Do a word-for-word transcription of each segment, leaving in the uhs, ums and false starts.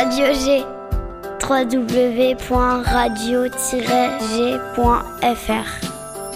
Radio G. w w w point radio tiret g point f r.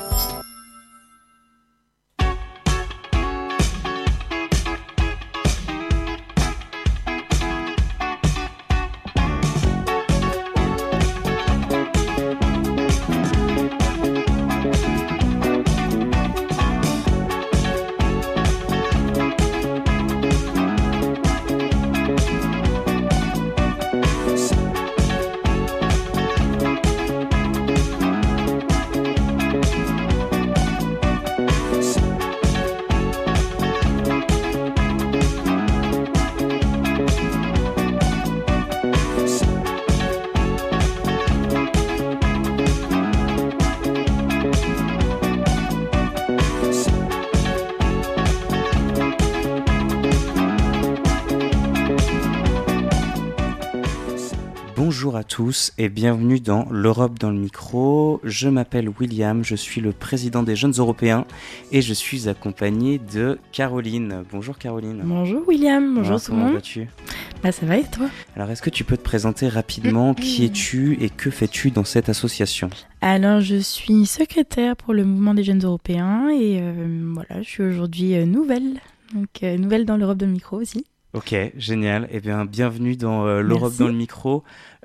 Bonjour à tous et bienvenue dans l'Europe dans le micro. Je m'appelle William, je suis le président des Jeunes Européens et je suis accompagné de Caroline. Bonjour Caroline. Bonjour William, bonjour Alors, tout le monde. Comment vas-tu ? Bah ça va et toi ? Alors est-ce que tu peux te présenter rapidement qui es-tu et que fais-tu dans cette association ? Alors je suis secrétaire pour le mouvement des Jeunes Européens et euh, voilà, je suis aujourd'hui euh, nouvelle, donc euh, nouvelle dans l'Europe dans le micro aussi. Ok, génial. Eh bien, bienvenue dans euh, l'Europe Merci. dans le micro.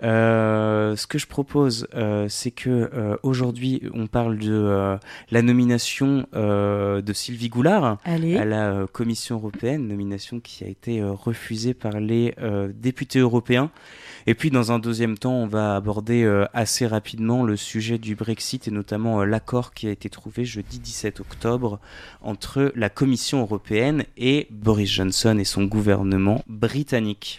Euh, ce que je propose, euh, c'est que euh, aujourd'hui, on parle de euh, la nomination euh, de Sylvie Goulard Allez. à la euh, Commission européenne, nomination qui a été euh, refusée par les euh, députés européens. Et puis, dans un deuxième temps, on va aborder euh, assez rapidement le sujet du Brexit et notamment euh, l'accord qui a été trouvé jeudi dix-sept octobre entre la Commission européenne et Boris Johnson et son gouvernement britannique.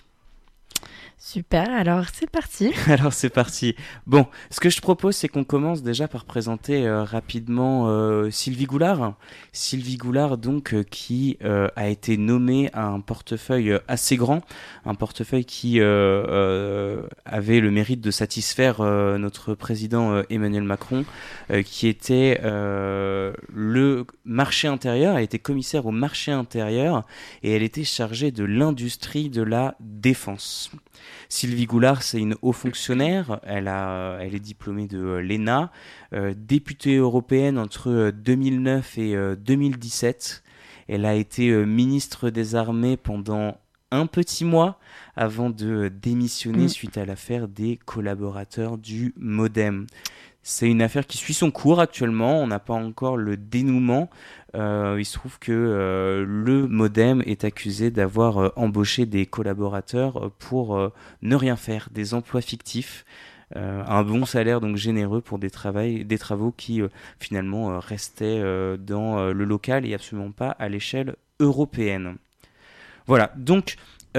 Super, alors c'est parti. Alors c'est parti. Bon, ce que je te propose, c'est qu'on commence déjà par présenter euh, rapidement euh, Sylvie Goulard. Sylvie Goulard, donc, euh, qui euh, a été nommée à un portefeuille assez grand, un portefeuille qui euh, euh, avait le mérite de satisfaire euh, notre président euh, Emmanuel Macron, euh, qui était euh, le marché intérieur, elle était commissaire au marché intérieur et elle était chargée de l'industrie de la défense. Sylvie Goulard, c'est une haut fonctionnaire, elle, a, elle est diplômée de euh, l'E N A, euh, députée européenne entre euh, deux mille neuf et euh, deux mille dix-sept. Elle a été euh, ministre des Armées pendant un petit mois avant de euh, démissionner mmh. suite à l'affaire des collaborateurs du Modem. C'est une affaire qui suit son cours actuellement, on n'a pas encore le dénouement. Euh, il se trouve que euh, le Modem est accusé d'avoir euh, embauché des collaborateurs pour euh, ne rien faire, des emplois fictifs, euh, un bon salaire donc généreux pour des, travail, des travaux qui euh, finalement euh, restaient euh, dans euh, le local et absolument pas à l'échelle européenne. Voilà, donc...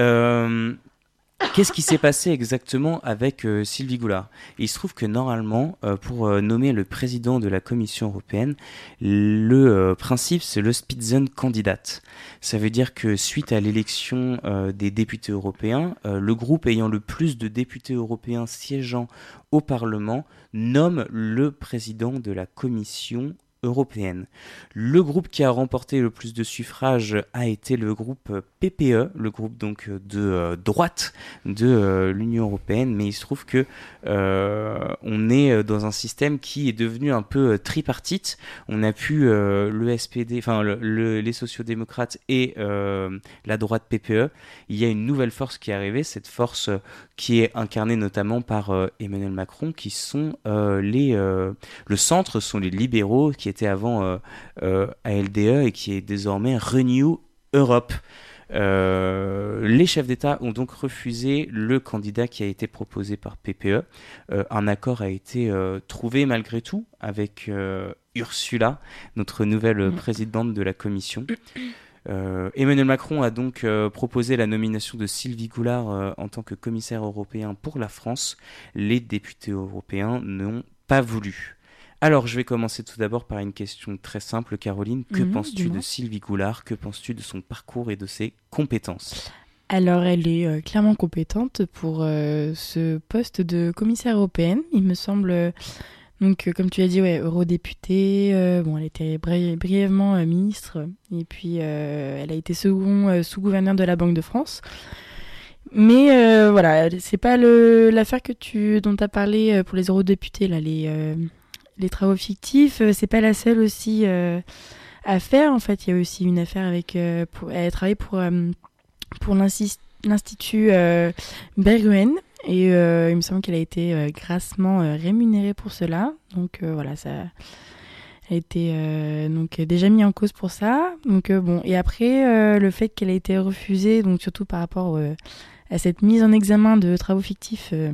Euh, Qu'est-ce qui s'est passé exactement avec euh, Sylvie Goulard ? Et il se trouve que normalement, euh, pour euh, nommer le président de la Commission européenne, le euh, principe c'est le Spitzenkandidat. Ça veut dire que suite à l'élection euh, des députés européens, euh, le groupe ayant le plus de députés européens siégeant au Parlement nomme le président de la Commission européenne. Le groupe qui a remporté le plus de suffrages a été le groupe P P E, le groupe donc de euh, droite de euh, l'Union européenne, mais il se trouve que euh, on est dans un système qui est devenu un peu euh, tripartite. On a pu euh, le S P D, enfin le, le, les sociodémocrates et euh, la droite P P E. Il y a une nouvelle force qui est arrivée, cette force euh, qui est incarnée notamment par euh, Emmanuel Macron, qui sont euh, les euh, le centre, sont les libéraux qui était avant euh, euh, A L D E et qui est désormais Renew Europe. Euh, les chefs d'État ont donc refusé le candidat qui a été proposé par P P E. Euh, un accord a été euh, trouvé malgré tout avec euh, Ursula, notre nouvelle présidente de la Commission. Euh, Emmanuel Macron a donc euh, proposé la nomination de Sylvie Goulard euh, en tant que commissaire européen pour la France. Les députés européens n'ont pas voulu. Alors, je vais commencer tout d'abord par une question très simple, Caroline. Que mmh, penses-tu dis-moi. de Sylvie Goulard ? Que penses-tu de son parcours et de ses compétences ? Alors, elle est euh, clairement compétente pour euh, ce poste de commissaire européenne. Il me semble, euh, donc, euh, comme tu as dit, ouais, eurodéputée. Euh, bon, elle était bri- brièvement euh, ministre. Et puis, euh, elle a été second euh, sous-gouverneur de la Banque de France. Mais euh, voilà, c'est pas le, l'affaire que tu, dont tu as parlé pour les eurodéputés, là, les, euh, les travaux fictifs, c'est pas la seule aussi euh, à faire. En fait, il y a aussi une affaire avec. Euh, pour, elle a travaillé pour, euh, pour l'Institut euh, Berggruen. Et euh, il me semble qu'elle a été euh, grassement euh, rémunérée pour cela. Donc euh, voilà, ça a été euh, donc, déjà mis en cause pour ça. Donc, euh, bon. Et après, euh, le fait qu'elle ait été refusée, donc surtout par rapport euh, à cette mise en examen de travaux fictifs euh,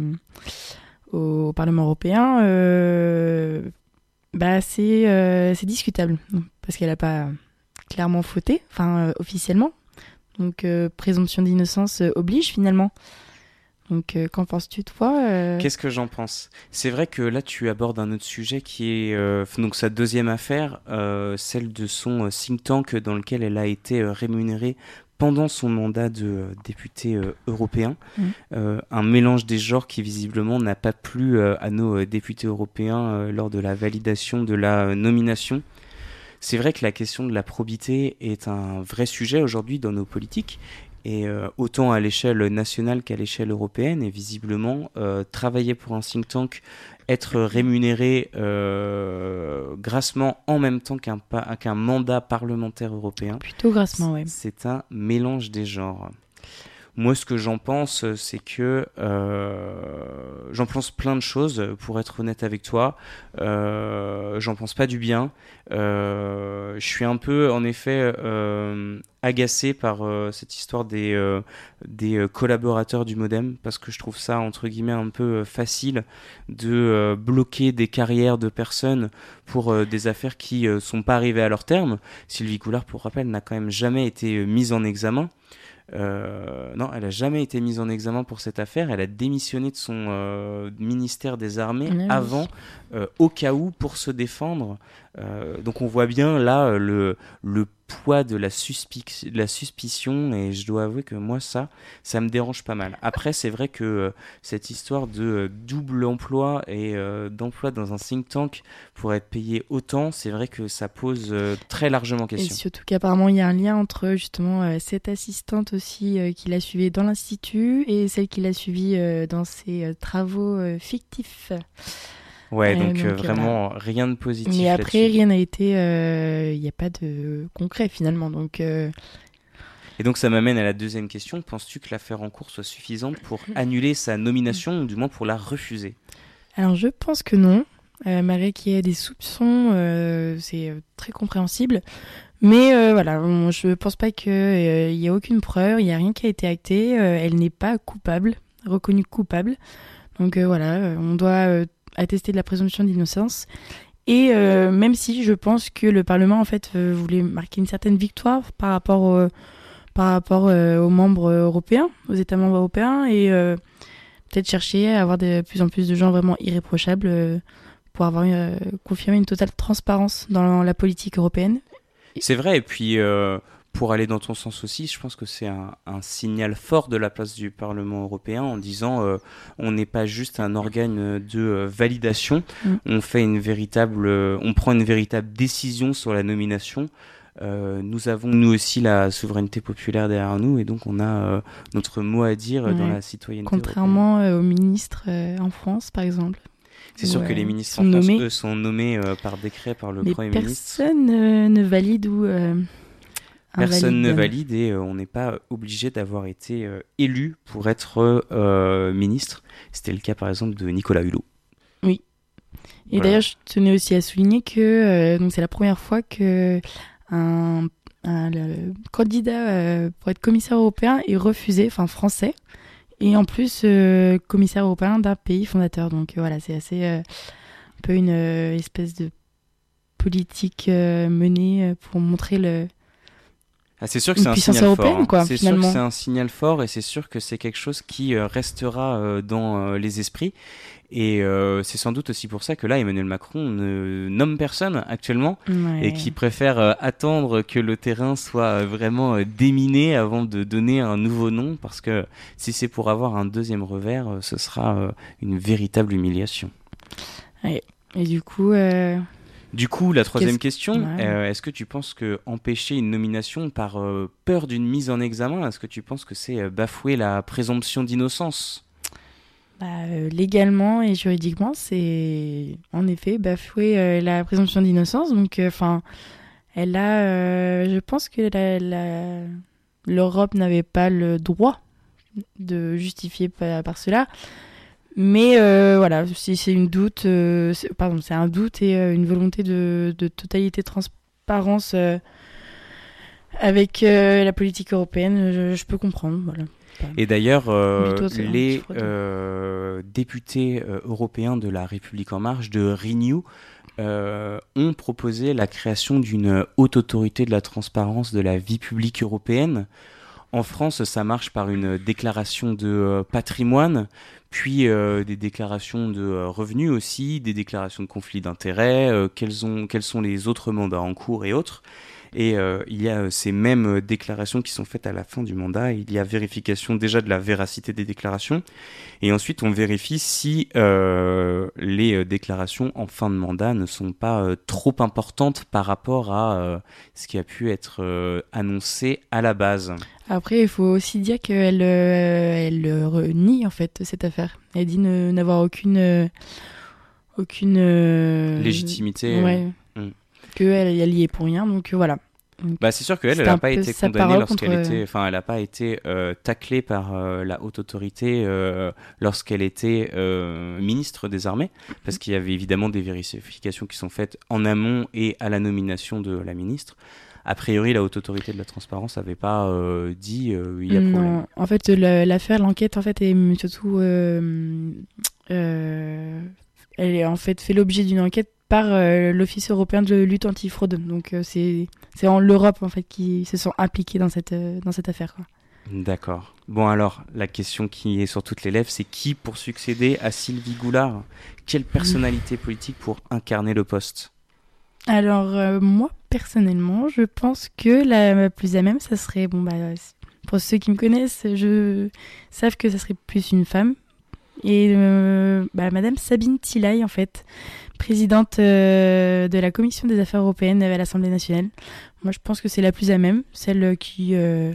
au Parlement européen, euh, bah, c'est, euh, c'est discutable. Parce qu'elle n'a pas clairement fauté, enfin euh, officiellement. Donc euh, présomption d'innocence euh, oblige finalement. Donc, euh, qu'en penses-tu, toi euh... Qu'est-ce que j'en pense ? C'est vrai que là, tu abordes un autre sujet qui est euh, donc sa deuxième affaire, euh, celle de son euh, think tank dans lequel elle a été euh, rémunérée pendant son mandat de euh, député euh, européen. Mmh. Euh, un mélange des genres qui, visiblement, n'a pas plu euh, à nos euh, députés européens euh, lors de la validation de la euh, nomination. C'est vrai que la question de la probité est un vrai sujet aujourd'hui dans nos politiques. Et euh, autant à l'échelle nationale qu'à l'échelle européenne, et visiblement, euh, travailler pour un think tank, être rémunéré euh, grassement en même temps qu'un, pa- qu'un mandat parlementaire européen. Plutôt grassement, oui. C'est un mélange des genres. Moi, ce que j'en pense, c'est que euh, j'en pense plein de choses, pour être honnête avec toi. Euh, j'en pense pas du bien. Euh, je suis un peu, en effet, euh, agacé par euh, cette histoire des, euh, des collaborateurs du Modem, parce que je trouve ça, entre guillemets, un peu facile de euh, bloquer des carrières de personnes pour euh, des affaires qui euh, sont pas arrivées à leur terme. Sylvie Goulard, pour rappel, n'a quand même jamais été mise en examen. Euh, non, elle n'a jamais été mise en examen pour cette affaire. Elle a démissionné de son euh, ministère des Armées oui. avant, euh, au cas où, pour se défendre. Euh, donc on voit bien là le, le poids de la, suspi- de la suspicion, et je dois avouer que moi ça, ça me dérange pas mal. Après c'est vrai que euh, cette histoire de euh, double emploi et euh, d'emploi dans un think tank pour être payé autant, c'est vrai que ça pose euh, très largement question. Et surtout qu'apparemment il y a un lien entre justement euh, cette assistante aussi euh, qui l'a suivie dans l'institut et celle qui l'a suivie euh, dans ses euh, travaux euh, fictifs. Ouais, donc, euh, donc vraiment voilà. Rien de positif. Mais après, là-dessus. rien n'a été. Il euh, n'y a pas de concret finalement. Donc, euh... Et donc, ça m'amène à la deuxième question. Penses-tu que l'affaire en cours soit suffisante pour annuler sa nomination, ou du moins pour la refuser ? Alors, je pense que non. Euh, malgré qu'il y ait des soupçons, euh, c'est très compréhensible. Mais euh, voilà, bon, je ne pense pas qu'il euh, y ait aucune preuve, il n'y a rien qui a été acté. Euh, elle n'est pas coupable, reconnue coupable. Donc euh, voilà, on doit. Euh, attester de la présomption d'innocence. Et euh, même si je pense que le Parlement en fait euh, voulait marquer une certaine victoire par rapport, au, par rapport euh, aux membres européens, aux États membres européens, et euh, peut-être chercher à avoir de plus en plus de gens vraiment irréprochables euh, pour avoir euh, confirmé une totale transparence dans la politique européenne. C'est vrai, et puis euh, pour aller dans ton sens aussi, je pense que c'est un, un signal fort de la place du Parlement européen en disant euh, on n'est pas juste un organe de euh, validation, mmh. on fait une véritable, euh, on prend une véritable décision sur la nomination. Euh, nous avons nous aussi la souveraineté populaire derrière nous, et donc on a euh, notre mot à dire ouais. dans la citoyenneté. Contrairement européenne. aux ministres euh, en France, par exemple. C'est sûr ouais, que les ministres en France, eux, sont nommés euh, par décret par le Mais Premier ministre. Personne euh, ne valide ou euh, Personne ne valide, et euh, on n'est pas obligé d'avoir été euh, élu pour être euh, ministre. C'était le cas par exemple de Nicolas Hulot. Oui. Et voilà. D'ailleurs, je tenais aussi à souligner que euh, donc c'est la première fois que un, un le candidat euh, pour être commissaire européen est refusé, enfin français, et en plus euh, commissaire européen d'un pays fondateur. Donc euh, voilà, c'est assez euh, un peu une euh, espèce de politique euh, menée pour montrer le Ah, c'est sûr que c'est un signal fort. Hein. Quoi, c'est finalement. sûr que c'est un signal fort, et c'est sûr que c'est quelque chose qui euh, restera euh, dans euh, les esprits. Et euh, c'est sans doute aussi pour ça que là, Emmanuel Macron ne nomme personne actuellement, ouais. et qui préfère euh, attendre que le terrain soit euh, vraiment euh, déminé avant de donner un nouveau nom, parce que si c'est pour avoir un deuxième revers, euh, ce sera euh, une véritable humiliation. Ouais. Et du coup... Euh... Du coup, la troisième Qu'est-ce... question, Ouais. euh, est-ce que tu penses que empêcher une nomination par euh, peur d'une mise en examen, est-ce que tu penses que c'est euh, bafouer la présomption d'innocence ? Bah, euh, légalement et juridiquement, c'est en effet bafouer euh, la présomption d'innocence. Donc, enfin, euh, elle a, euh, je pense que la, la... l'Europe n'avait pas le droit de justifier par, par cela. Mais euh, voilà, si c'est une doute, euh, c'est, pardon, c'est un doute et euh, une volonté de, de totalité de transparence euh, avec euh, la politique européenne, je, je peux comprendre. Voilà. Et d'ailleurs, euh, Toi, c'est les euh, députés euh, européens de la République En Marche, de Renew, euh, ont proposé la création d'une haute autorité de la transparence de la vie publique européenne. En France, ça marche par une déclaration de euh, patrimoine, puis euh, des déclarations de euh, revenus aussi, des déclarations de conflits d'intérêts, euh, quels, ont, quels sont les autres mandats en cours et autres. Et euh, il y a euh, ces mêmes déclarations qui sont faites à la fin du mandat. Il y a vérification déjà de la véracité des déclarations. Et ensuite, on vérifie si euh, les euh, déclarations en fin de mandat ne sont pas euh, trop importantes par rapport à euh, ce qui a pu être euh, annoncé à la base. Après, il faut aussi dire qu'elle euh, elle euh, nie en fait cette affaire. Elle dit ne, n'avoir aucune euh, aucune euh, légitimité. Ouais. Euh, Qu'elle elle y est pour rien. Donc voilà. Bah, c'est sûr qu'elle, elle n'a pas été condamnée lorsqu'elle contre... était, enfin, elle n'a pas été euh, taclée par euh, la haute autorité euh, lorsqu'elle était euh, ministre des Armées, parce qu'il y avait évidemment des vérifications qui sont faites en amont et à la nomination de la ministre. A priori, la haute autorité de la transparence n'avait pas euh, dit euh, il y a problème. Non, en fait, la, l'affaire, l'enquête, en fait, est surtout, euh, euh, elle est en fait fait l'objet d'une enquête par euh, l'Office européen de lutte antifraude. Donc euh, c'est c'est en l'Europe en fait qui se sont impliqués dans cette euh, dans cette affaire, quoi. D'accord. Bon alors, la question qui est sur toutes les lèvres, c'est qui pour succéder à Sylvie Goulard ? Quelle personnalité politique pour incarner le poste ? Alors euh, moi personnellement, je pense que la plus à même, ça serait bon bah pour ceux qui me connaissent, je savent que ça serait plus une femme. Et euh, bah, Madame Sabine Thilaye, en fait, présidente euh, de la Commission des Affaires européennes à l'Assemblée nationale. Moi, je pense que c'est la plus à même, celle qui, euh,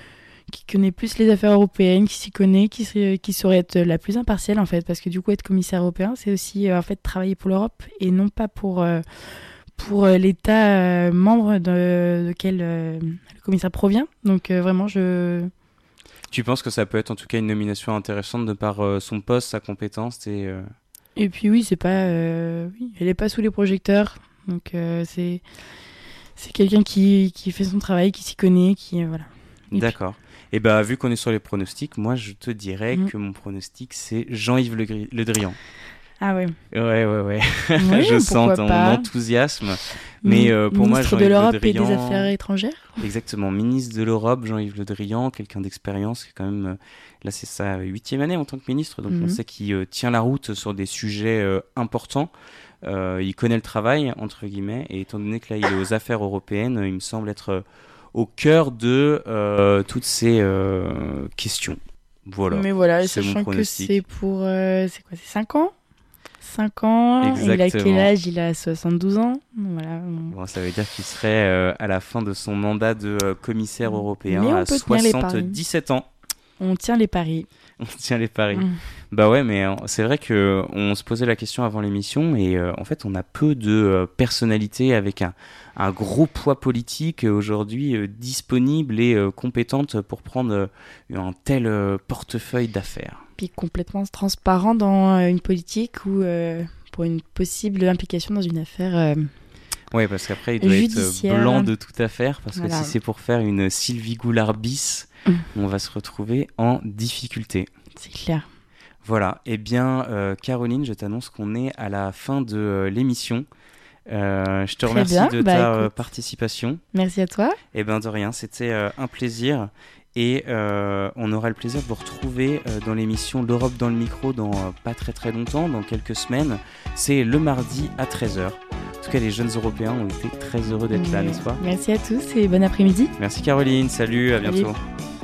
qui connaît plus les affaires européennes, qui s'y connaît, qui, serait, qui saurait être la plus impartiale, en fait, parce que du coup, être commissaire européen, c'est aussi euh, en fait, travailler pour l'Europe et non pas pour, euh, pour l'État euh, membre de, de quel euh, le commissaire provient. Donc, euh, vraiment, je... Tu penses que ça peut être en tout cas une nomination intéressante de par euh, son poste, sa compétence et, euh... et puis oui, c'est pas, euh, oui, elle est pas sous les projecteurs, donc euh, c'est c'est quelqu'un qui, qui fait son travail, qui s'y connaît, qui euh, voilà. Et D'accord. Puis... Et bah vu qu'on est sur les pronostics, moi je te dirais mmh. que mon pronostic c'est Jean-Yves Le, Gri- Le Drian. Ah ouais. Ouais, ouais, ouais. Oui, je sens ton pas. enthousiasme. Mais euh, pour ministre moi, Jean-Yves de l'Europe Le Drian... et des Affaires étrangères. Exactement, ministre de l'Europe, Jean-Yves Le Drian, quelqu'un d'expérience, qui est quand même... Là, c'est sa huitième année en tant que ministre, donc mm-hmm. on sait qu'il euh, tient la route sur des sujets euh, importants. Euh, il connaît le travail, entre guillemets, et étant donné que là, il est aux affaires européennes, il me semble être euh, au cœur de euh, toutes ces euh, questions. Voilà. Mais voilà, c'est sachant mon pronostic. Que c'est pour... Euh, c'est quoi, c'est cinq ans cinq ans, Exactement. Il a quel âge ? Il a soixante-douze ans. Voilà. Bon, ça veut dire qu'il serait euh, à la fin de son mandat de euh, commissaire européen à soixante-dix-sept ans. On tient les paris. On tient les paris. Mmh. Bah ouais, mais euh, c'est vrai qu'on se posait la question avant l'émission et euh, en fait on a peu de euh, personnalités avec un, un gros poids politique euh, aujourd'hui euh, disponibles et euh, compétentes pour prendre euh, un tel euh, portefeuille d'affaires. Puis complètement transparent dans une politique ou euh, pour une possible implication dans une affaire euh, oui, parce qu'après il doit judiciaire. Être blanc de toute affaire, parce voilà. que si c'est pour faire une Sylvie Goulard bis, mmh. on va se retrouver en difficulté. C'est clair. Voilà, eh bien euh, Caroline, je t'annonce qu'on est à la fin de euh, l'émission. Euh, je te Très remercie bien. de bah, ta euh, écoute. participation. Merci à toi. Eh bien de rien, c'était euh, un plaisir. Et euh, on aura le plaisir de vous retrouver euh, dans l'émission L'Europe dans le micro dans euh, pas très très longtemps, dans quelques semaines. C'est le mardi à treize heures. En tout cas, les jeunes Européens ont été très heureux d'être oui. là, n'est-ce pas ? Merci à tous et bon après-midi. Merci Caroline, salut, à salut. bientôt.